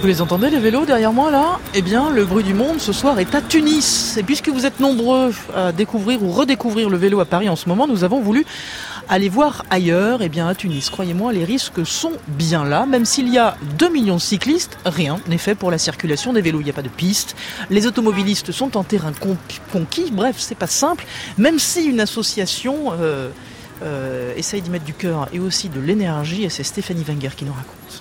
Vous les entendez, les vélos derrière moi là ? Eh bien, le bruit du monde ce soir est à Tunis. Et puisque vous êtes nombreux à découvrir ou redécouvrir le vélo à Paris en ce moment, nous avons voulu aller voir ailleurs, eh bien à Tunis. Croyez-moi, les risques sont bien là. Même s'il y a 2 millions de cyclistes, rien n'est fait pour la circulation des vélos. Il n'y a pas de piste. Les automobilistes sont en terrain conquis. Bref, c'est pas simple. Même si une association essaye d'y mettre du cœur et aussi de l'énergie, et c'est Stéphanie Wenger qui nous raconte.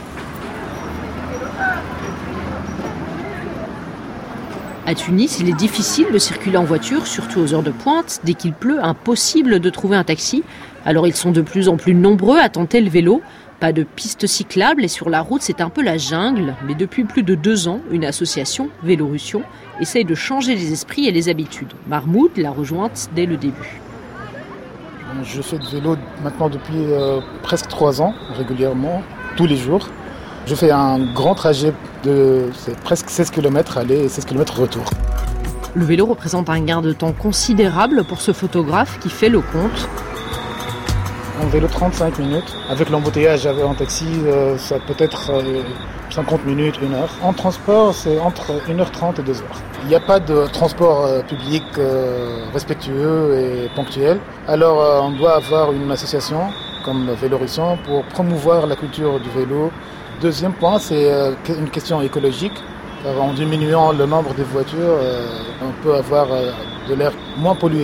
À Tunis, il est difficile de circuler en voiture, surtout aux heures de pointe. Dès qu'il pleut, impossible de trouver un taxi. Alors ils sont de plus en plus nombreux à tenter le vélo. Pas de pistes cyclables et sur la route, c'est un peu la jungle. Mais depuis plus de 2 ans, une association, Vélorussion, essaye de changer les esprits et les habitudes. Mahmoud l'a rejointe dès le début. Je fais du vélo maintenant depuis presque 3 ans, régulièrement, tous les jours. Je fais un grand trajet c'est presque 16 km aller et 16 km retour. Le vélo représente un gain de temps considérable pour ce photographe qui fait le compte. En vélo 35 minutes. Avec l'embouteillage en taxi, ça peut être 50 minutes, 1 heure. En transport, c'est entre 1h30 et 2 heures. Il n'y a pas de transport public respectueux et ponctuel. Alors on doit avoir une association comme Vélorussion pour promouvoir la culture du vélo. Deuxième point, c'est une question écologique. En diminuant le nombre de voitures, on peut avoir de l'air moins pollué.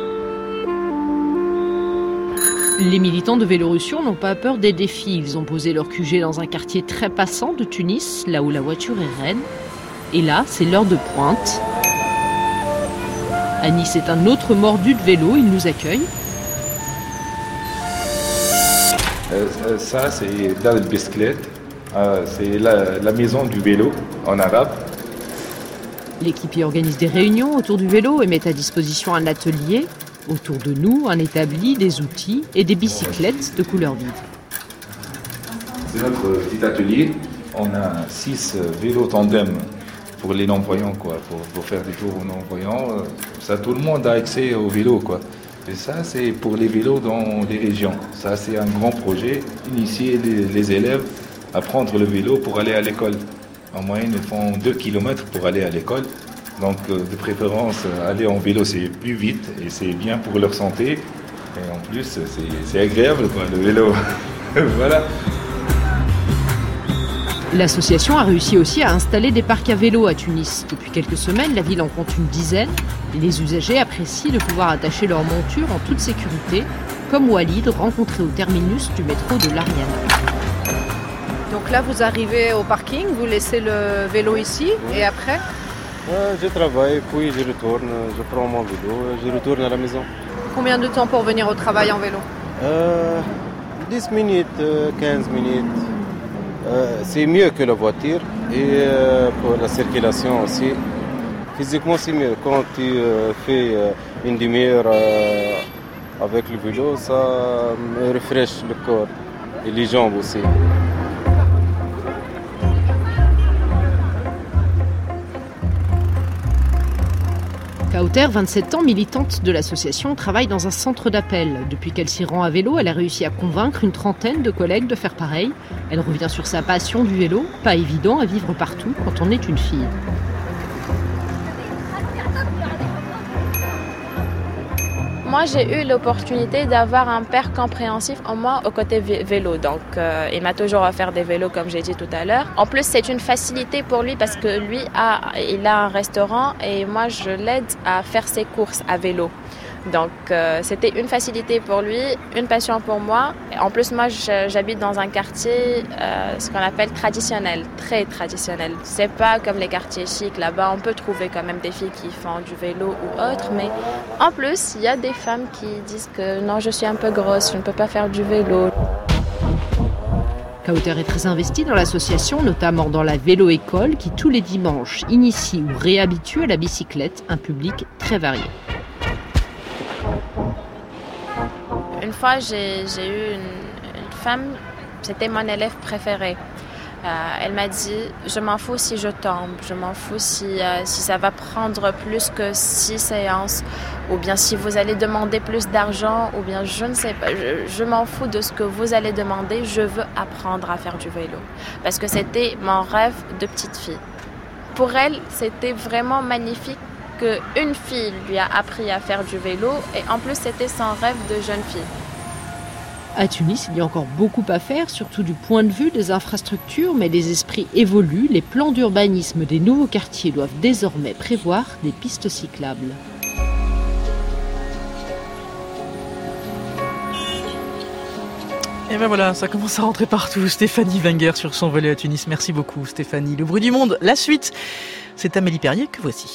Les militants de Vélorussion n'ont pas peur des défis. Ils ont posé leur QG dans un quartier très passant de Tunis, là où la voiture est reine. Et là, c'est l'heure de pointe. Anis est un autre mordu de vélo, il nous accueille. Ça, c'est Dar el-Bicyclette. C'est la maison du vélo en arabe. L'équipe y organise des réunions autour du vélo et met à disposition un atelier. Autour de nous, un établi, des outils et des bicyclettes de couleur vive. C'est notre petit atelier. On a 6 vélos tandem pour les non-voyants, pour faire des tours aux non-voyants. Ça, tout le monde a accès au vélo, quoi. Et ça, c'est pour les vélos dans les régions. Ça, c'est un grand projet. Initier les élèves à prendre le vélo pour aller à l'école. En moyenne, ils font 2 km pour aller à l'école. Donc, de préférence, aller en vélo, c'est plus vite et c'est bien pour leur santé. Et en plus, c'est agréable, quoi, le vélo. Voilà. L'association a réussi aussi à installer des parcs à vélo à Tunis. Depuis quelques semaines, la ville en compte une dizaine. Et les usagers apprécient de pouvoir attacher leur monture en toute sécurité, comme Walid, rencontré au terminus du métro de l'Ariane. Donc là, vous arrivez au parking, vous laissez le vélo ici, et après ? Je travaille, puis je retourne, je prends mon vélo, je retourne à la maison. Combien de temps pour venir au travail en vélo ? 10 minutes, 15 minutes. C'est mieux que la voiture et pour la circulation aussi. Physiquement, c'est mieux. Quand tu fais une demi-heure avec le vélo, ça me rafraîchit le corps et les jambes aussi. Kauter, 27 ans, militante de l'association, travaille dans un centre d'appel. Depuis qu'elle s'y rend à vélo, elle a réussi à convaincre une trentaine de collègues de faire pareil. Elle revient sur sa passion du vélo, pas évident à vivre partout quand on est une fille. Moi, j'ai eu l'opportunité d'avoir un père compréhensif en moi au côté vélo. Donc, il m'a toujours offert des vélos, comme j'ai dit tout à l'heure. En plus, c'est une facilité pour lui parce que lui, il a un restaurant et moi, je l'aide à faire ses courses à vélo. Donc, c'était une facilité pour lui, une passion pour moi. En plus, moi, j'habite dans un quartier, ce qu'on appelle traditionnel, très traditionnel. C'est pas comme les quartiers chics. Là-bas, on peut trouver quand même des filles qui font du vélo ou autre. Mais en plus, il y a des femmes qui disent que non, je suis un peu grosse, je ne peux pas faire du vélo. Kauter est très investie dans l'association, notamment dans la vélo-école, qui tous les dimanches initie ou réhabitue à la bicyclette un public très varié. Une fois, j'ai eu une femme, c'était mon élève préféré. Elle m'a dit, je m'en fous si je tombe, je m'en fous si ça va prendre plus que 6 séances, ou bien si vous allez demander plus d'argent, ou bien je ne sais pas, je m'en fous de ce que vous allez demander, je veux apprendre à faire du vélo. Parce que c'était mon rêve de petite fille. Pour elle, c'était vraiment magnifique qu'une fille lui a appris à faire du vélo, et en plus c'était son rêve de jeune fille. À Tunis, il y a encore beaucoup à faire, surtout du point de vue des infrastructures, mais les esprits évoluent. Les plans d'urbanisme des nouveaux quartiers doivent désormais prévoir des pistes cyclables. Et ben voilà, ça commence à rentrer partout. Stéphanie Wenger sur son vélo à Tunis. Merci beaucoup Stéphanie. Le bruit du monde, la suite, c'est Amélie Perrier que voici.